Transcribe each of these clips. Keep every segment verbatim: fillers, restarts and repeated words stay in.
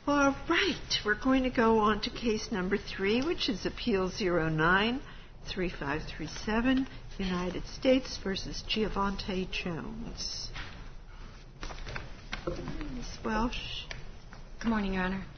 All right, we're going to go on to case number three, which is Appeal zero nine three five three seven, United States versus Giovante Jones. Miz Welsh. Good morning, Your Honor.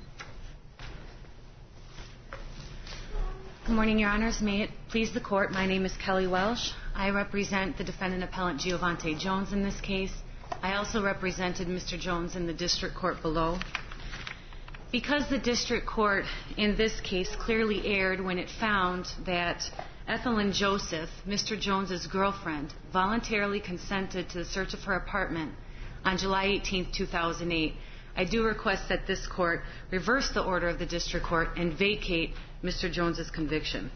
Good morning, Your Honors. May it please the Court, my name is Kelly Welsh. I represent the defendant appellant Giovante Jones in this case. I also represented Mister Jones in the district court below. Because the district court in this case clearly erred when it found that Ethelyn Joseph, Mister Jones's girlfriend, voluntarily consented to the search of her apartment on July eighteenth, two thousand eight, I do request that this court reverse the order of the district court and vacate Mister Jones's conviction.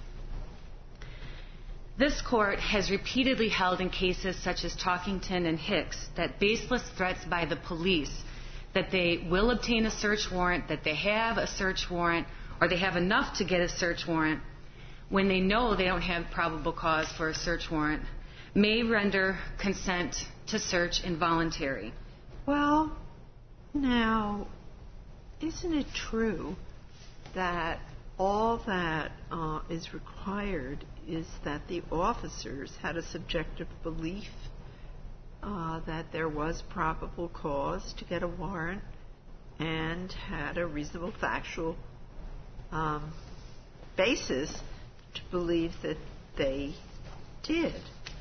This court has repeatedly held in cases such as Talkington and Hicks that baseless threats by the police that they will obtain a search warrant, that they have a search warrant, or they have enough to get a search warrant when they know they don't have probable cause for a search warrant, may render consent to search involuntary. Well, now, isn't it true that all that uh, is required is that the officers had a subjective belief Uh, that there was probable cause to get a warrant and had a reasonable factual um, basis to believe that they did?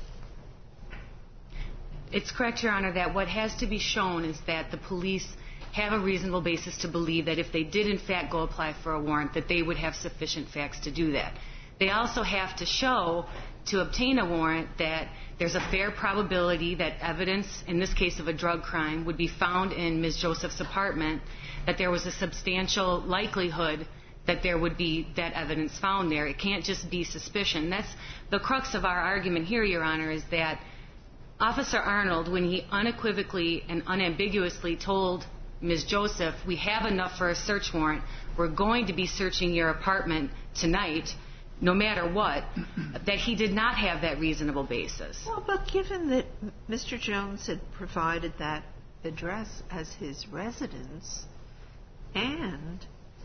It's correct, Your Honor, that what has to be shown is that the police have a reasonable basis to believe that if they did in fact go apply for a warrant, that they would have sufficient facts to do that. They also have to show, to obtain a warrant, that there's a fair probability that evidence, in this case of a drug crime, would be found in Miz Joseph's apartment, that there was a substantial likelihood that there would be that evidence found there. It can't just be suspicion. That's the crux of our argument here, Your Honor, is that Officer Arnold, when he unequivocally and unambiguously told Miz Joseph, we have enough for a search warrant, we're going to be searching your apartment tonight, no matter what, that he did not have that reasonable basis. Well, but given that Mister Jones had provided that address as his residence, and,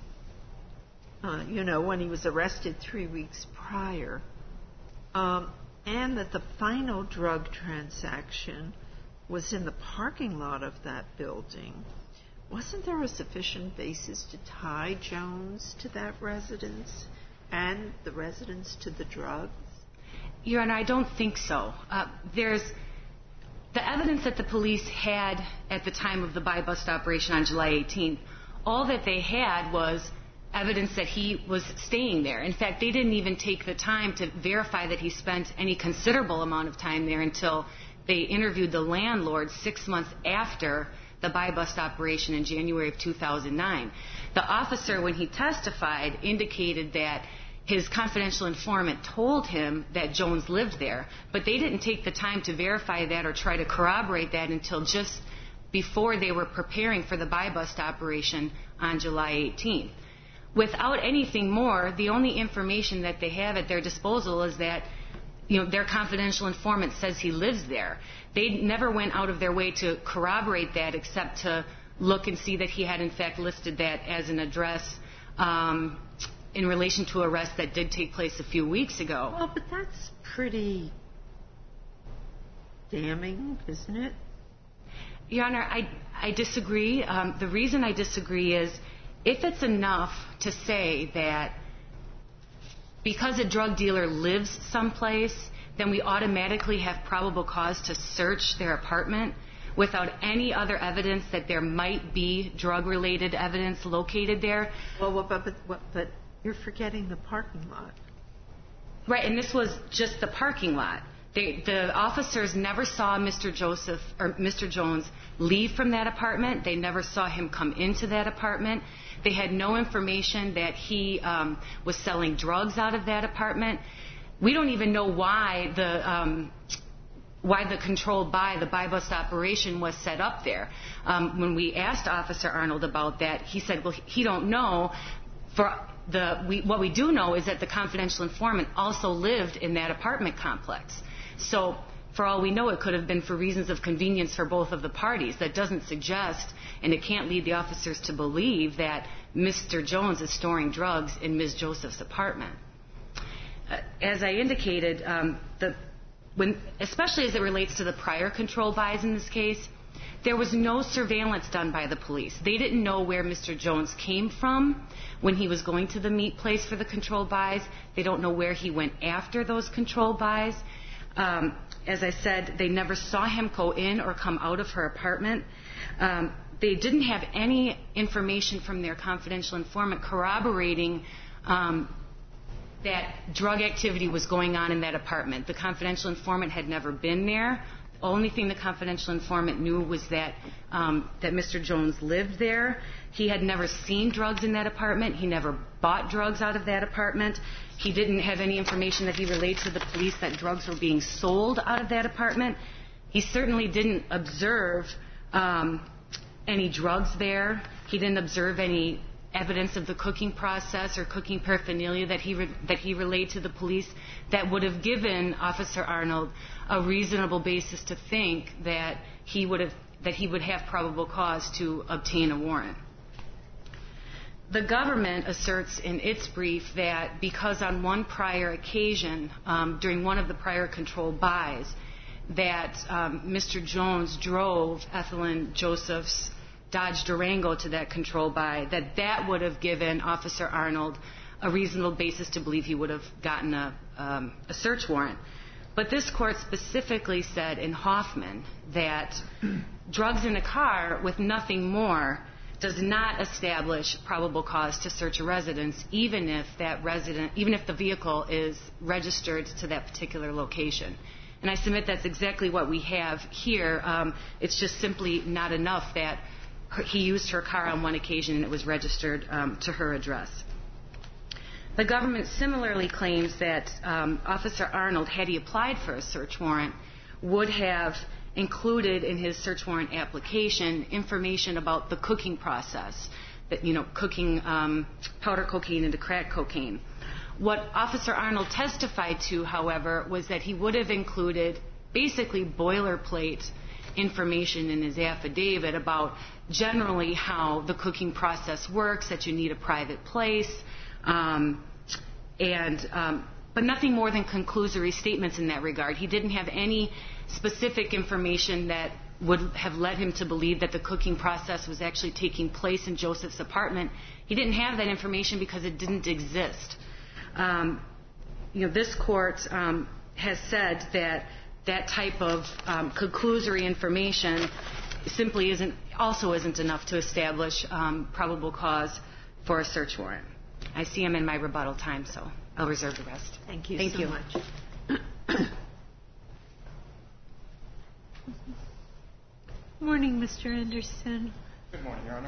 uh, you know, when he was arrested three weeks prior, um, and that the final drug transaction was in the parking lot of that building, wasn't there a sufficient basis to tie Jones to that residence and the residence to the drugs? Your Honor, I don't think so. Uh, there's the evidence that the police had at the time of the buy-bust operation on July eighteenth. All that they had was evidence that he was staying there. In fact, they didn't even take the time to verify that he spent any considerable amount of time there until they interviewed the landlord six months after the buy-bust operation in January of two thousand nine. The officer, when he testified, indicated that his confidential informant told him that Jones lived there, but they didn't take the time to verify that or try to corroborate that until just before they were preparing for the buy-bust operation on July eighteenth. Without anything more, the only information that they have at their disposal is that, you know, their confidential informant says he lives there. They never went out of their way to corroborate that except to look and see that he had in fact listed that as an address um, in relation to arrest that did take place a few weeks ago. Well, but that's pretty damning, isn't it? Your Honor, I, I disagree. Um, the reason I disagree is if it's enough to say that because a drug dealer lives someplace, then we automatically have probable cause to search their apartment without any other evidence that there might be drug-related evidence located there. Well, but, but, but, but you're forgetting the parking lot. Right, and this was just the parking lot. They, the officers never saw Mister Joseph or Mister Jones leave from that apartment. They never saw him come into that apartment. They had no information that he um, was selling drugs out of that apartment. We don't even know why the um, why the controlled buy, the buy-bust operation was set up there. Um, when we asked Officer Arnold about that, he said, well, he don't know. For the we, what we do know is that the confidential informant also lived in that apartment complex. So for all we know, it could have been for reasons of convenience for both of the parties. That doesn't suggest, and it can't lead the officers to believe, that Mister Jones is storing drugs in Miz Joseph's apartment. Uh, as I indicated, um, the, when, especially as it relates to the prior control buys in this case, there was no surveillance done by the police. They didn't know where Mister Jones came from when he was going to the meat place for the control buys. They don't know where he went after those control buys. Um, as I said, they never saw him go in or come out of her apartment. Um, they didn't have any information from their confidential informant corroborating um, that drug activity was going on in that apartment. The confidential informant had never been there. The only thing the confidential informant knew was that um, that Mister Jones lived there. He had never seen drugs in that apartment. He never bought drugs out of that apartment. He didn't have any information that he relayed to the police that drugs were being sold out of that apartment. He certainly didn't observe um, any drugs there. He didn't observe any evidence of the cooking process or cooking paraphernalia that he re- that he relayed to the police that would have given Officer Arnold a reasonable basis to think that he would have that he would have probable cause to obtain a warrant. The government asserts in its brief that because on one prior occasion, um, during one of the prior controlled buys, that um, Mister Jones drove Ethelyn Joseph's Dodge Durango to that control buy, that that would have given Officer Arnold a reasonable basis to believe he would have gotten a, um, a search warrant. But this court specifically said in Hoffman that drugs in a car with nothing more does not establish probable cause to search a residence, even if that resident, even if the vehicle is registered to that particular location. And I submit that's exactly what we have here. Um, it's just simply not enough that her, he used her car on one occasion and it was registered um, to her address. The government similarly claims that um, Officer Arnold, had he applied for a search warrant, would have included in his search warrant application information about the cooking process, that, you know, cooking um, powder cocaine into crack cocaine. What Officer Arnold testified to, however, was that he would have included basically boilerplate information in his affidavit about generally how the cooking process works, that you need a private place, um, and um, but nothing more than conclusory statements in that regard. He didn't have any specific information that would have led him to believe that the cooking process was actually taking place in Joseph's apartment. He didn't have that information because it didn't exist. Um, you know, this court um, has said that that type of um, conclusory information simply isn't, also isn't enough to establish um, probable cause for a search warrant. I see I'm in my rebuttal time, so I'll reserve the rest. Thank you Thank so you. much. Morning, Mister Anderson. Good morning, Your Honor.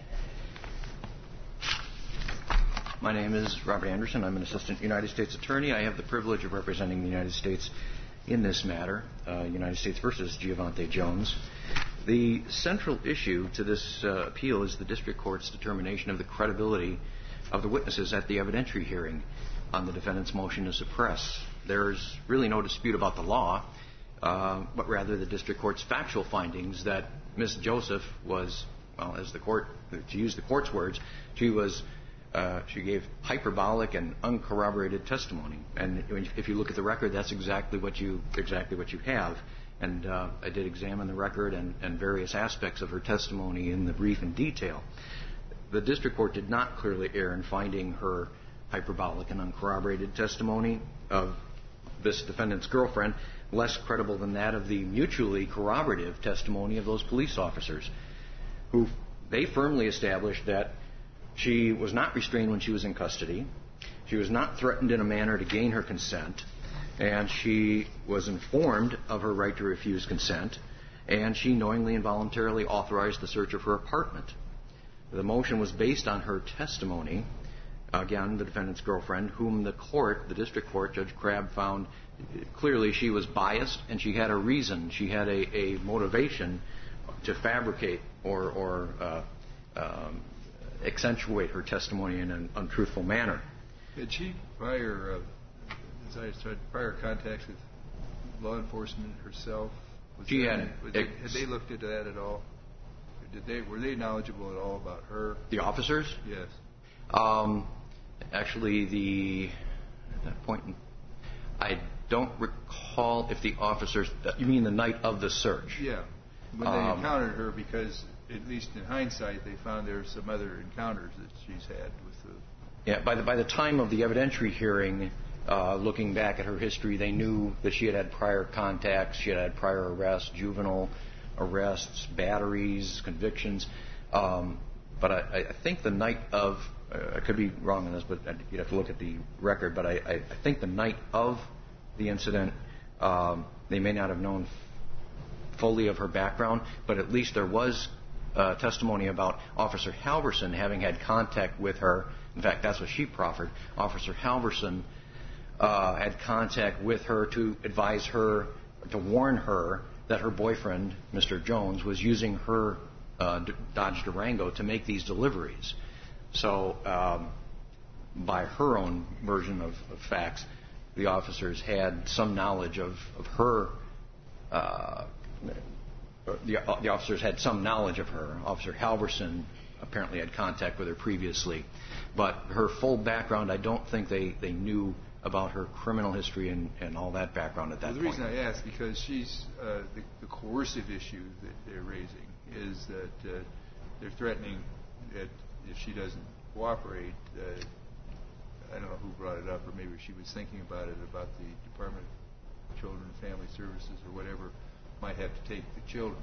My name is Robert Anderson. I'm an assistant United States attorney. I have the privilege of representing the United States in this matter, uh, United States versus Giovante Jones. The central issue to this uh, appeal is the district court's determination of the credibility of the witnesses at the evidentiary hearing on the defendant's motion to suppress. There's really no dispute about the law, uh, but rather the district court's factual findings that Miss Joseph was, well, as the court, to use the court's words, she was Uh, she gave hyperbolic and uncorroborated testimony, and if you look at the record, that's exactly what you exactly what you have. And uh, I did examine the record and, and various aspects of her testimony in the brief in detail. The district court did not clearly err in finding her hyperbolic and uncorroborated testimony of this defendant's girlfriend less credible than that of the mutually corroborative testimony of those police officers, who they firmly established that she was not restrained when she was in custody. She was not threatened in a manner to gain her consent. And she was informed of her right to refuse consent. And she knowingly and voluntarily authorized the search of her apartment. The motion was based on her testimony, again, the defendant's girlfriend, whom the court, the district court, Judge Crabb, found clearly she was biased and she had a reason. She had a, a motivation to fabricate or, or uh, um, accentuate her testimony in an untruthful manner. Had she prior, uh, as I said, prior contacts with law enforcement herself? Was she there had, any, was it, had they looked into that at all? Did they were they knowledgeable at all about her? The officers? Yes. Um, actually, the at that point, I don't recall if the officers. You mean the night of the search? Yeah, when they um, encountered her, because at least in hindsight, they found there were some other encounters that she's had with the. Yeah, by the by the time of the evidentiary hearing, uh, looking back at her history, they knew that she had had prior contacts, she had had prior arrests, juvenile arrests, batteries, convictions. Um, but I, I think the night of, uh, I could be wrong on this, but you'd have to look at the record, but I, I, I think the night of the incident, um, they may not have known f- fully of her background, but at least there was uh, testimony about Officer Halverson having had contact with her. In fact, that's what she proffered. Officer Halverson uh, had contact with her to advise her, to warn her that her boyfriend, Mister Jones, was using her uh, Dodge Durango to make these deliveries. So, um, by her own version of, of facts, the officers had some knowledge of, of her. Uh, the, the officers had some knowledge of her. Officer Halverson apparently had contact with her previously. But her full background, I don't think they, they knew about her criminal history and, and all that background at that well, the point. The reason I ask, because she's uh, the, the coercive issue that they're raising is that uh, they're threatening that if she doesn't cooperate, uh, I don't know who brought it up, or maybe she was thinking about it, about the Department of Children and Family Services or whatever might have to take the children.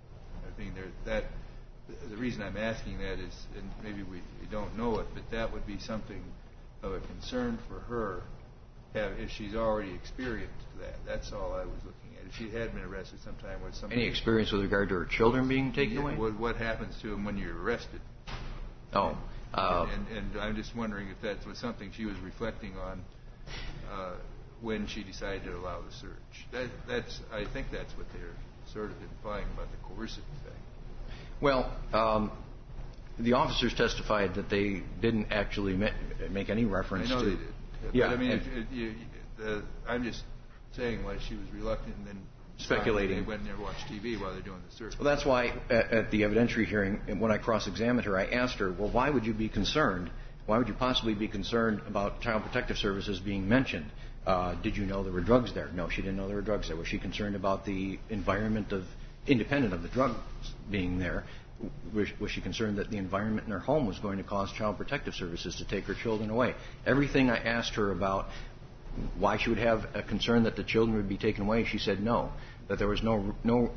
I think there that the reason I'm asking that is, and maybe we, we don't know it, but that would be something of a concern for her. Have, if she's already experienced that. That's all I was looking at. If she had been arrested sometime with somebody... Any experience with regard to her children being taken yeah, away? What, what happens to them when you're arrested? Oh. Uh, and, and, and I'm just wondering if that was something she was reflecting on uh, when she decided to allow the search. That, that's, I think that's what they're sort of implying about the coercive effect. Well, um, the officers testified that they didn't actually ma- make any reference to... I know to they did. Yeah, but I mean, if, if you, uh, I'm just saying why she was reluctant and then speculating. They went in there and watched T V while they're doing the search. Well, that's why at, at the evidentiary hearing, when I cross-examined her, I asked her, well, why would you be concerned? Why would you possibly be concerned about Child Protective Services being mentioned? Uh, did you know there were drugs there? No, she didn't know there were drugs there. Was she concerned about the environment of, independent of the drugs being there? Was, was she concerned that the environment in her home was going to cause Child Protective Services to take her children away? Everything I asked her about why she would have a concern that the children would be taken away, she said no, that there was no no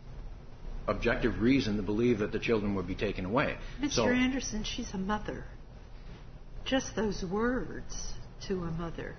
objective reason to believe that the children would be taken away. Mister So, Anderson, she's a mother. Just those words to a mother.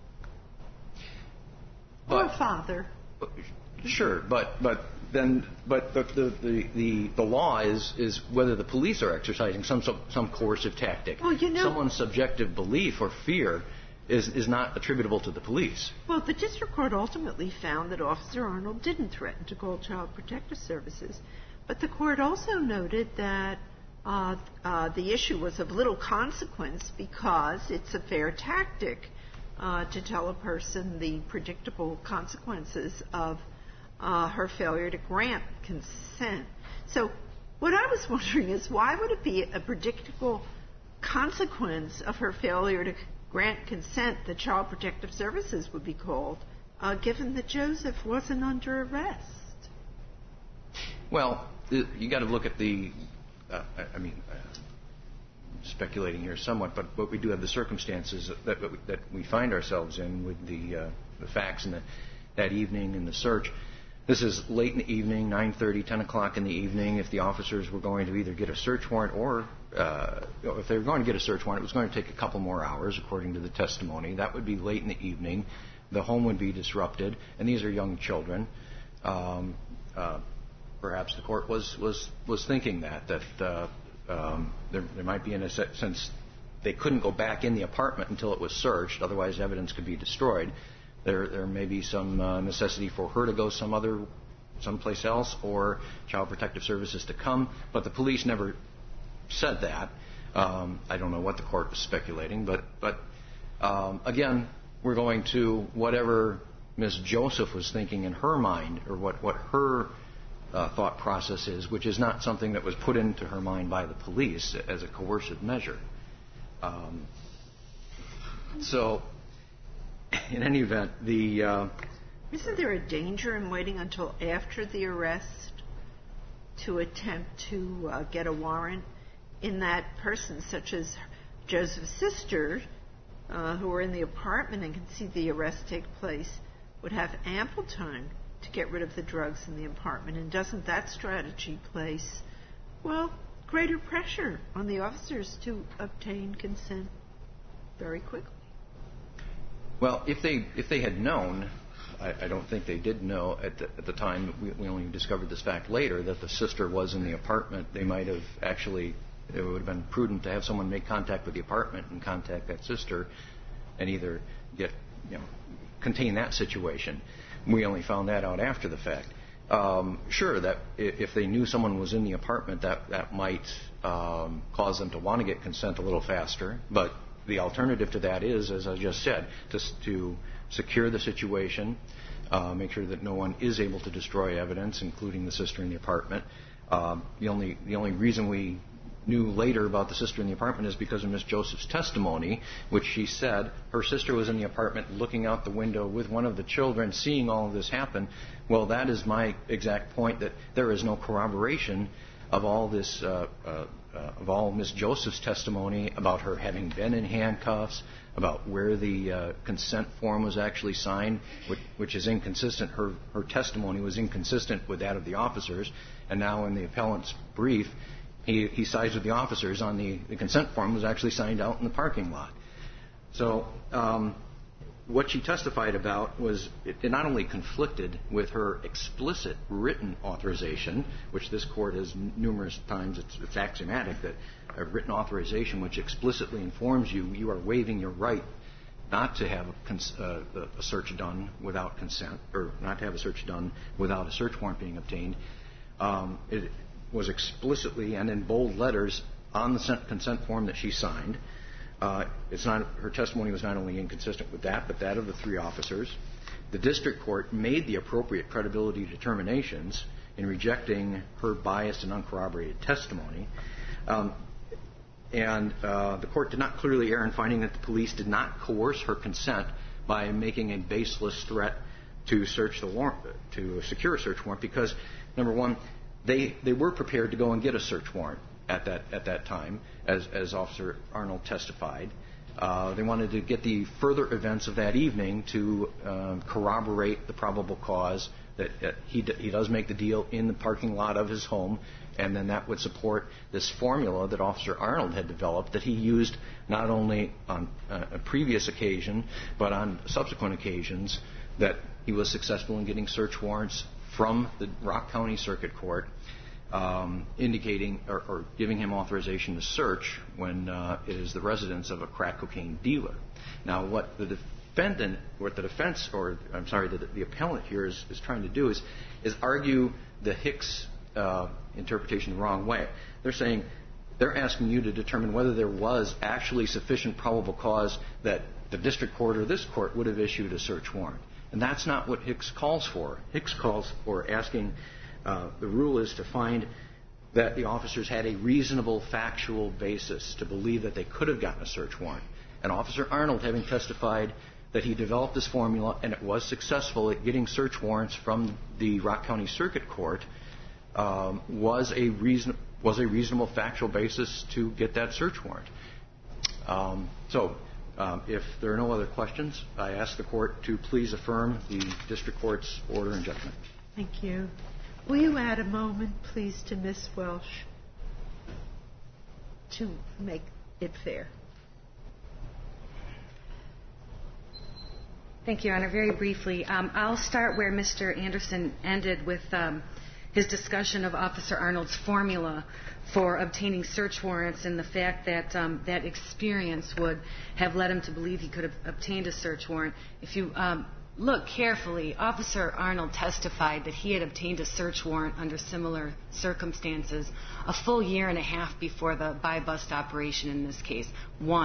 Or a father. Sure, but but then but the the, the, the, the law is is whether the police are exercising some some, some coercive tactic. Well, you know, someone's subjective belief or fear is is not attributable to the police. Well, the district court ultimately found that Officer Arnold didn't threaten to call Child Protective Services, but the court also noted that uh, uh, the issue was of little consequence because it's a fair tactic uh, to tell a person the predictable consequences of uh, her failure to grant consent. So what I was wondering is, why would it be a predictable consequence of her failure to grant consent that Child Protective Services would be called, uh, given that Joseph wasn't under arrest? Well, you got to look at the, uh, I mean, uh, speculating here somewhat, but, but we do have the circumstances that, that we find ourselves in with the, uh, the facts and the, that evening and the search. This is late in the evening, nine thirty, ten o'clock in the evening. If the officers were going to either get a search warrant or uh, if they were going to get a search warrant, it was going to take a couple more hours, according to the testimony. That would be late in the evening. The home would be disrupted, and these are young children. Um, uh, perhaps the court was, was, was thinking that, that uh, um, there, there might be, in a sense, they couldn't go back in the apartment until it was searched, otherwise evidence could be destroyed. There, there may be some uh, necessity for her to go some other, someplace else, or Child Protective Services to come. But the police never said that. Um, I don't know what the court was speculating, but, but um, again, we're going to whatever Miz Joseph was thinking in her mind, or what, what her uh, thought process is, which is not something that was put into her mind by the police as a coercive measure. Um, so, in any event, the... Uh, Isn't there a danger in waiting until after the arrest to attempt to uh, get a warrant in that persons such as Joseph's sister, uh, who were in the apartment and can see the arrest take place, would have ample time to get rid of the drugs in the apartment? And doesn't that strategy place, well, greater pressure on the officers to obtain consent very quickly? Well, if they if they had known, I, I don't think they did know at the, at the time. We, we only discovered this fact later, that the sister was in the apartment. They might have actually, it would have been prudent to have someone make contact with the apartment and contact that sister and either get, you know, contain that situation. We only found that out after the fact. Um, sure, that if they knew someone was in the apartment, that, that might um, cause them to want to get consent a little faster. But the alternative to that is, as I just said, to, to secure the situation, uh, make sure that no one is able to destroy evidence, including the sister in the apartment. Um, the only the only reason we knew later about the sister in the apartment is because of Miss Joseph's testimony, which she said her sister was in the apartment looking out the window with one of the children, seeing all of this happen. Well, that is my exact point, that there is no corroboration of all this, uh, uh, uh, of all Miss Joseph's testimony about her having been in handcuffs, about where the uh, consent form was actually signed, which, which is inconsistent. Her, her testimony was inconsistent with that of the officers, and now in the appellant's brief, He, he sides with the officers on the, the consent form was actually signed out in the parking lot. So um, what she testified about was it, it not only conflicted with her explicit written authorization, which this court has n- numerous times, it's, it's axiomatic that a written authorization which explicitly informs you you are waiving your right not to have a, cons- uh, a search done without consent, or not to have a search done without a search warrant being obtained. Um, it, was explicitly and in bold letters on the consent form that she signed. Uh, it's not, her testimony was not only inconsistent with that, but that of the three officers. The district court made the appropriate credibility determinations in rejecting her biased and uncorroborated testimony. Um, and uh, the court did not clearly err in finding that the police did not coerce her consent by making a baseless threat to search the warrant, to secure a search warrant, because, number one, They they were prepared to go and get a search warrant at that at that time, as as Officer Arnold testified. Uh, they wanted to get the further events of that evening to um, corroborate the probable cause that, that he d- he does make the deal in the parking lot of his home, and then that would support this formula that Officer Arnold had developed that he used not only on uh, a previous occasion but on subsequent occasions, that he was successful in getting search warrants from the Rock County Circuit Court, um, indicating or, or giving him authorization to search when uh, it is the residence of a crack cocaine dealer. Now, what the defendant, what the defense, or I'm sorry, the, the appellant here is, is trying to do is, is argue the Hicks uh, interpretation the wrong way. They're saying they're asking you to determine whether there was actually sufficient probable cause that the district court or this court would have issued a search warrant. And that's not what Hicks calls for. Hicks calls for asking, uh, the rule is to find that the officers had a reasonable factual basis to believe that they could have gotten a search warrant. And Officer Arnold, having testified that he developed this formula and it was successful at getting search warrants from the Rock County Circuit Court, um, was a reason was a reasonable factual basis to get that search warrant. Um, so. Um, if there are no other questions, I ask the Court to please affirm the District Court's order and judgment. Thank you. Will you add a moment, please, to Miz Welsh to make it fair? Thank you, Your Honor. Very briefly, um, I'll start where Mister Anderson ended with um, his discussion of Officer Arnold's formula for obtaining search warrants and the fact that um, that experience would have led him to believe he could have obtained a search warrant. If you um, look carefully, Officer Arnold testified that he had obtained a search warrant under similar circumstances a full year and a half before the buy-bust operation in this case. One,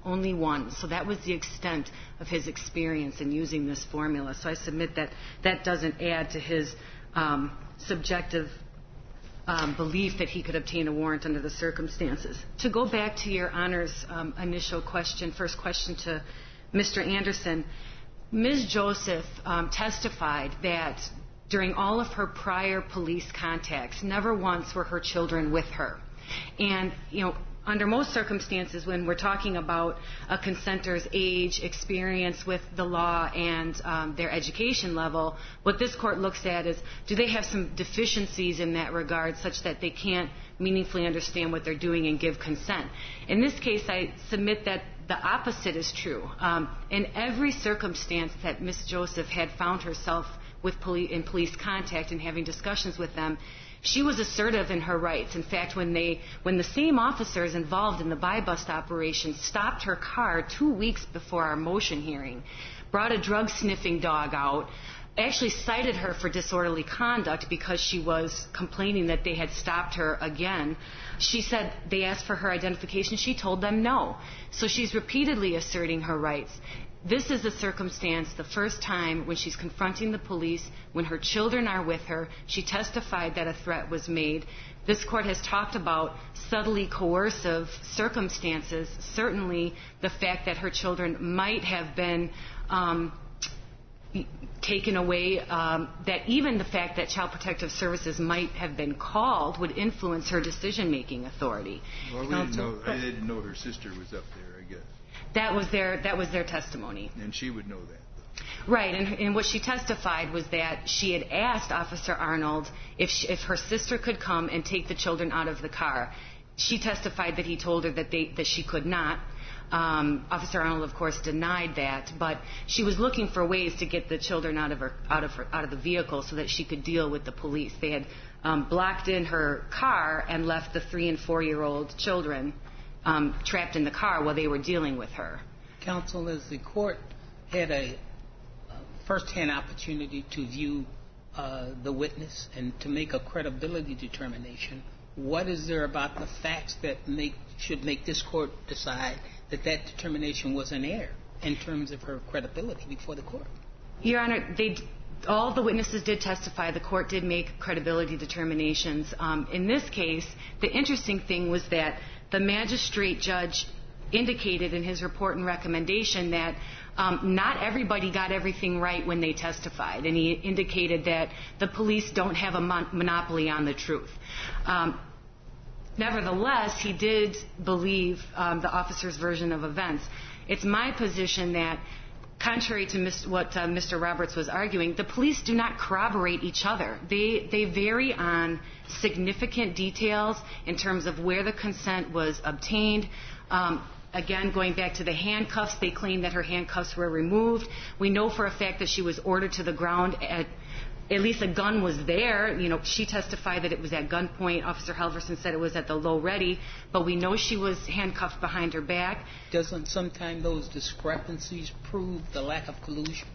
only one. So that was the extent of his experience in using this formula. So I submit that that doesn't add to his um, subjective um, belief that he could obtain a warrant under the circumstances. To go back to Your Honor's um, initial question, first question to Mister Anderson, Miz Joseph um, testified that during all of her prior police contacts, never once were her children with her. And, you know, under most circumstances, when we're talking about a consenter's age, experience with the law, and um, their education level, what this court looks at is, do they have some deficiencies in that regard such that they can't meaningfully understand what they're doing and give consent? In this case, I submit that the opposite is true. Um, in every circumstance that Miz Joseph had found herself with poli- in police contact and having discussions with them, she was assertive in her rights. In fact, when they, when the same officers involved in the buy-bust operation stopped her car two weeks before our motion hearing, brought a drug-sniffing dog out, actually cited her for disorderly conduct because she was complaining that they had stopped her again. She said they asked for her identification. She told them no. So she's repeatedly asserting her rights. This is a circumstance, the first time when she's confronting the police, when her children are with her. She testified that a threat was made. This court has talked about subtly coercive circumstances. Certainly the fact that her children might have been um, taken away, um, that even the fact that Child Protective Services might have been called would influence her decision-making authority. Well, we didn't know, I didn't know her sister was up there, I guess. That was their that was their testimony. And she would know that. Right, and, and what she testified was that she had asked Officer Arnold if she, if her sister could come and take the children out of the car. She testified that he told her that they that she could not. Um, Officer Arnold, of course, denied that, but she was looking for ways to get the children out of her out of her, out of the vehicle so that she could deal with the police. They had um, blocked in her car and left the three and four year old children Um, trapped in the car while they were dealing with her. Counsel, as the court had a uh, first-hand opportunity to view uh, the witness and to make a credibility determination, what is there about the facts that make should make this court decide that that determination was an error in terms of her credibility before the court? Your Honor, they all the witnesses did testify. The court did make credibility determinations. Um, in this case, the interesting thing was that the magistrate judge indicated in his report and recommendation that um, not everybody got everything right when they testified, and he indicated that the police don't have a mon- monopoly on the truth. Um, nevertheless, he did believe um, the officer's version of events. It's my position that, contrary to mis- what uh, Mister Roberts was arguing, the police do not corroborate each other. They they vary on significant details in terms of where the consent was obtained. Um, again, going back to the handcuffs, they claim that her handcuffs were removed. We know for a fact that she was ordered to the ground. At, at least a gun was there. You know, she testified that it was at gunpoint. Officer Halverson said it was at the low ready, but we know she was handcuffed behind her back. Doesn't sometimes those discrepancies prove the lack of collusion?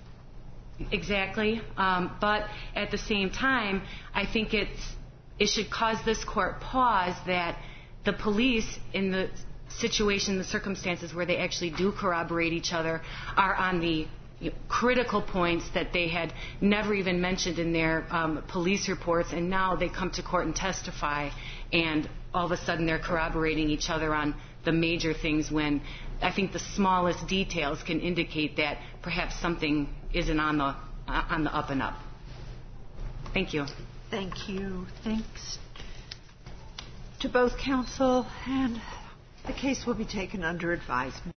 Exactly. Um, but at the same time, I think it's it should cause this court pause that the police, in the situation, the circumstances where they actually do corroborate each other, are on the you know, critical points that they had never even mentioned in their um, police reports, and now they come to court and testify, and all of a sudden they're corroborating each other on the major things when I think the smallest details can indicate that perhaps something isn't on the uh, on the up and up. Thank you. Thank you. Thanks to both counsel, and the case will be taken under advisement.